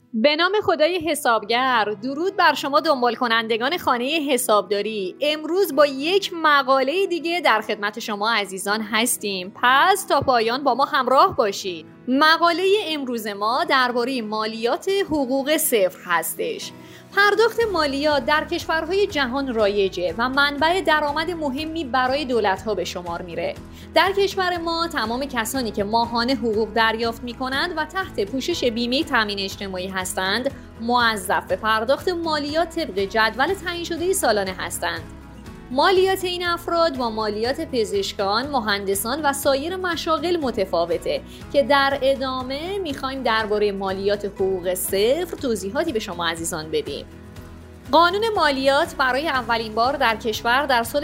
به نام خدای حسابگر، درود بر شما دنبال کنندگان خانه حسابداری. امروز با یک مقاله دیگه در خدمت شما عزیزان هستیم، پس تا پایان با ما همراه باشید. مقاله امروز ما درباره مالیات حقوق صفر هستش. پرداخت مالیات در کشورهای جهان رایجه و منبع درآمد مهمی برای دولت‌ها به شمار میره. در کشور ما تمام کسانی که ماهانه حقوق دریافت می‌کنند و تحت پوشش بیمه تامین اجتماعی هستند، موظف به پرداخت مالیات طبق جدول تعیین شده سالانه هستند. مالیات این افراد با مالیات پزشکان، مهندسان و سایر مشاغل متفاوته که در ادامه میخوایم درباره مالیات حقوق صفر توضیحاتی به شما عزیزان بدیم. قانون مالیات برای اولین بار در کشور در سال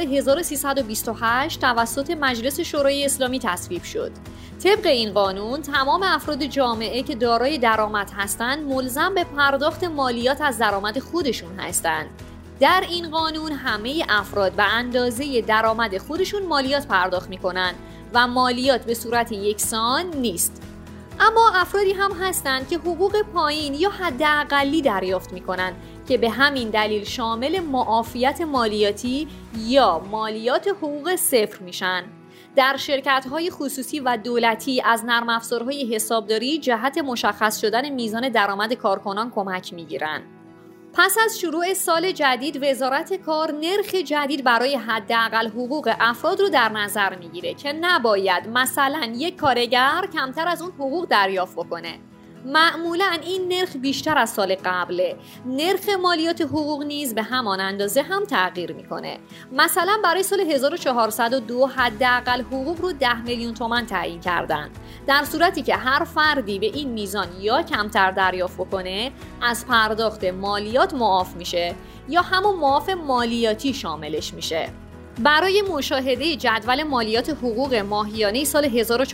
1328 توسط مجلس شورای اسلامی تصویب شد. طبق این قانون تمام افراد جامعه که دارای درآمد هستند ملزم به پرداخت مالیات از درآمد خودشون هستند. در این قانون همه افراد به اندازه درآمد خودشون مالیات پرداخت میکنن و مالیات به صورت یکسان نیست. اما افرادی هم هستند که حقوق پایین یا حداقلی دریافت میکنن که به همین دلیل شامل معافیت مالیاتی یا مالیات حقوق صفر میشن. در شرکت‌های خصوصی و دولتی از نرم افزارهای حسابداری جهت مشخص شدن میزان درآمد کارکنان کمک میگیرن. پس از شروع سال جدید وزارت کار نرخ جدید برای حداقل حقوق افراد رو در نظر میگیره که نباید مثلا یک کارگر کمتر از اون حقوق دریافت بکنه. معمولا این نرخ بیشتر از سال قبله. نرخ مالیات حقوق نیز به همان اندازه هم تغییر میکنه. مثلا برای سال 1402 حداقل حقوق رو 10 میلیون تومان تعیین کردن، در صورتی که هر فردی به این میزان یا کمتر دریافت بکنه از پرداخت مالیات معاف میشه یا همون معاف مالیاتی شاملش میشه. برای مشاهده جدول مالیات حقوق ماهیانه سال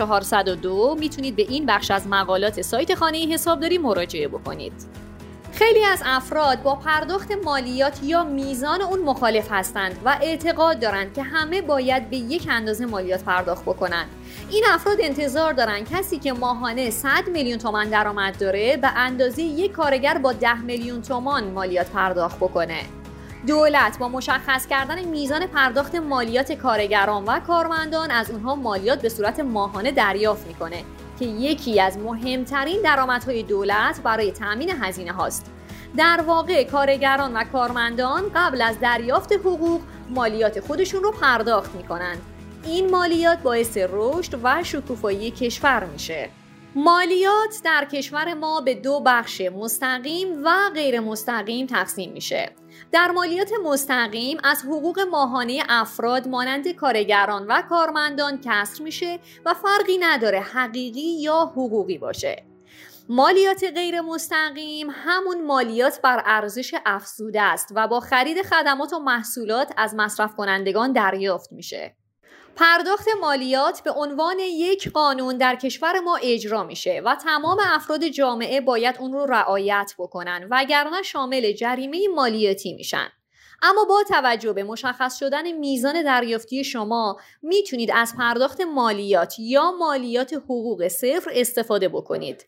1402 میتونید به این بخش از مقالات سایت خانه حسابداری مراجعه بکنید. خیلی از افراد با پرداخت مالیات یا میزان اون مخالف هستند و اعتقاد دارند که همه باید به یک اندازه مالیات پرداخت بکنن. این افراد انتظار دارن کسی که ماهانه 100 میلیون تومان درآمد داره به اندازه یک کارگر با 10 میلیون تومان مالیات پرداخت بکنه. دولت با مشخص کردن میزان پرداخت مالیات کارگران و کارمندان از اونها مالیات به صورت ماهانه دریافت میکنه که یکی از مهمترین درآمدهای دولت برای تامین هزینه هاست. در واقع کارگران و کارمندان قبل از دریافت حقوق مالیات خودشون رو پرداخت میکنن. این مالیات باعث رشد و شکوفایی کشور میشه. مالیات در کشور ما به دو بخش مستقیم و غیر مستقیم تقسیم میشه. در مالیات مستقیم از حقوق ماهانه افراد مانند کارگران و کارمندان کسر میشه و فرقی نداره حقیقی یا حقوقی باشه. مالیات غیر مستقیم همون مالیات بر ارزش افزوده است و با خرید خدمات و محصولات از مصرف کنندگان دریافت میشه. پرداخت مالیات به عنوان یک قانون در کشور ما اجرا میشه و تمام افراد جامعه باید اون رو رعایت بکنن وگرنه شامل جریمه مالیاتی میشن. اما با توجه به مشخص شدن میزان دریافتی شما میتونید از پرداخت مالیات یا مالیات حقوق صفر استفاده بکنید.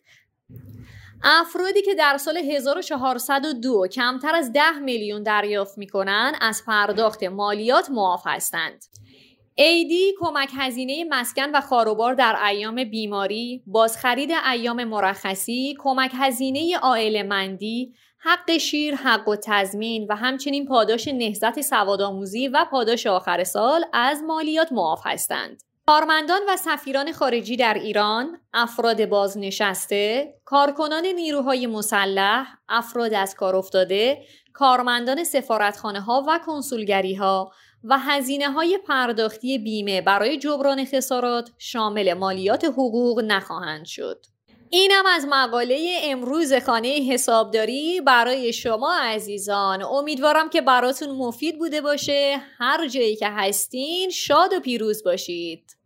افرادی که در سال 1402 کمتر از 10 میلیون دریافت میکنن از پرداخت مالیات معاف هستند. عیدی، کمک هزینه مسکن و خاروبار در ایام بیماری، بازخرید ایام مرخصی، کمک هزینه عائله‌مندی، حق شیر، حق و تضمین و همچنین پاداش نهضت سوادآموزی و پاداش آخر سال از مالیات معاف هستند. کارمندان و سفیران خارجی در ایران، افراد بازنشسته، کارکنان نیروهای مسلح، افراد از کار افتاده، کارمندان سفارتخانه‌ها و کنسولگری‌ها و هزینه‌های پرداختی بیمه برای جبران خسارات شامل مالیات حقوق نخواهند شد. اینم از مقاله امروز خانه حسابداری برای شما عزیزان. امیدوارم که براتون مفید بوده باشه. هر جایی که هستین شاد و پیروز باشید.